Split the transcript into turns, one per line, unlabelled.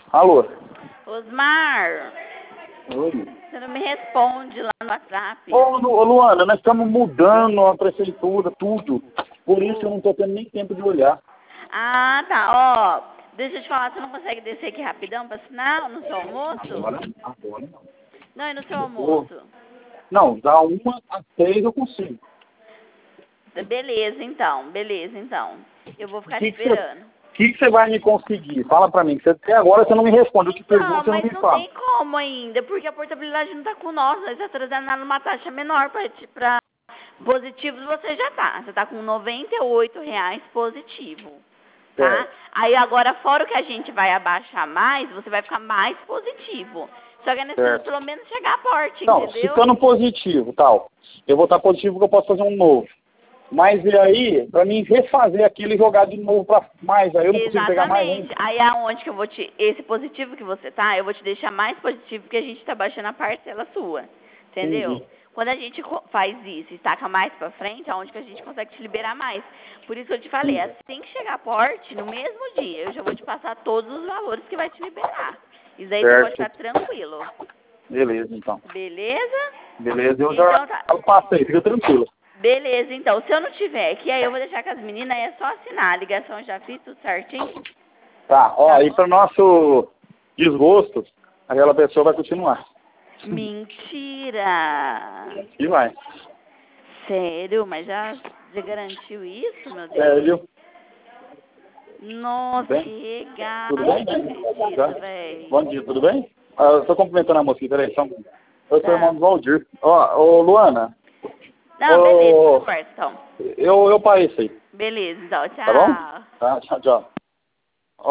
Alô?
Osmar,
Oi.
você não me responde lá no WhatsApp.
Ô, Luana, nós estamos mudando a prefeitura, tudo. Por isso eu não estou tendo nem tempo de olhar.
Ah, tá. Ó, deixa eu te falar, você não consegue descer aqui rapidão pra assinar no seu almoço?
Agora não.
Não, e no seu
Ô,
almoço?
não, da 1 às 3 eu consigo.
Beleza, então. Beleza, então. Eu vou
O
ficar te
que
esperando.
que você vai me conseguir? Fala pra mim, que até agora você não me responde. Eu te
Então,
pergunto, você não
mas
me
não
fala.
tem como ainda, porque a portabilidade não tá com nós tá trazendo ela numa taxa menor pra positivos você já tá. Você tá com R$ 98 positivo, tá?
Certo.
Aí agora, fora o que a gente vai abaixar mais, você vai ficar mais positivo. Só que é necessário
Certo.
pelo menos chegar à porte,
Não,
entendeu?
ficando positivo, tal. Eu vou estar positivo porque eu posso fazer um novo. Mas e aí, pra mim refazer aquilo e jogar de novo pra mais, aí eu não consigo pegar mais
Exatamente.
ainda.
Aí aonde que eu vou esse positivo que você tá, eu vou te deixar mais positivo porque a gente tá baixando a parcela sua. Entendeu?
Entendi.
Quando a gente faz isso e taca mais pra frente, aonde que a gente consegue te liberar mais. Por isso que eu te falei,
Entendi.
assim que chegar a porte, no mesmo dia, eu já vou te passar todos os valores que vai te liberar. Isso aí você pode
Certo.
ficar tranquilo.
Beleza, então.
Beleza?
Beleza, eu já
Então tá.
eu passei, fica tranquilo.
Beleza, então. Se eu não tiver aqui, aí eu vou deixar com as meninas, aí é só assinar. A ligação eu já fiz, tudo certinho.
Tá, ó,
Tá
aí
bom?
para nosso desgosto, aquela pessoa vai continuar.
Mentira!
E vai.
Sério? Mas já garantiu isso, meu Deus?
Sério?
Nossa,
Tudo bem?
que legal!
Tudo bem,
Não
né? Tá.
acredito, véi.
Bom dia, tudo bem? Ah, eu tô cumprimentando a moça aqui, peraí, só um minuto. Eu sou irmão
Tá.
do Valdir. Ó, ô Luana,
Não, beleza,
ô,
conversa então.
eu parei isso aí,
Beleza, então,
tá bom?
tchau.
Tá, tchau, tchau.